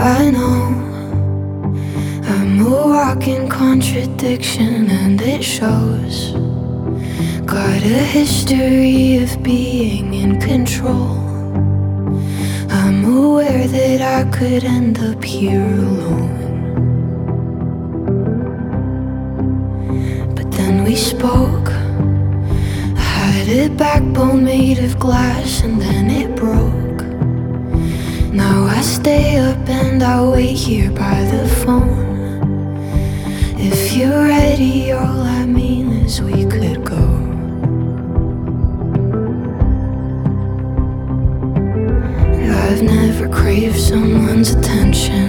I know I'm a walking contradiction, and it shows. Got a history of being in control. I'm aware that I could end up here alone. But then we spoke. I had a backbone made of glass, and then it broke. Now I stay up and I wait here by the phone. If you're ready, all I mean is we could go. I've never craved someone's attention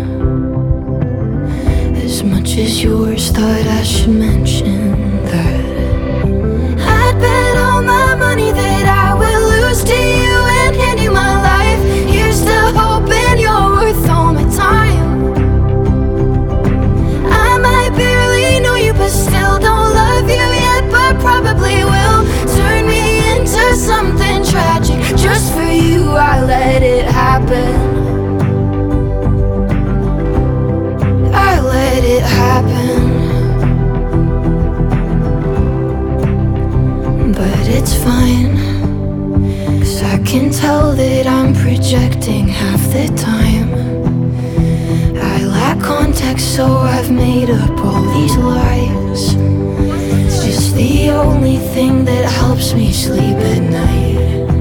as much as yours. Thought I should mention that I'd bet all my money that I will lose to you and hand you my life. Here's to hoping you're worth all my time. I might barely know you, but still don't love you yet, but probably will. Turn me into something tragic. Just for you, I let it happen. I let it happen. But it's fine, 'cause I can tell that I'm projecting half the time. I lack context, so I've made up all these lies. It's just the only thing that helps me sleep at night.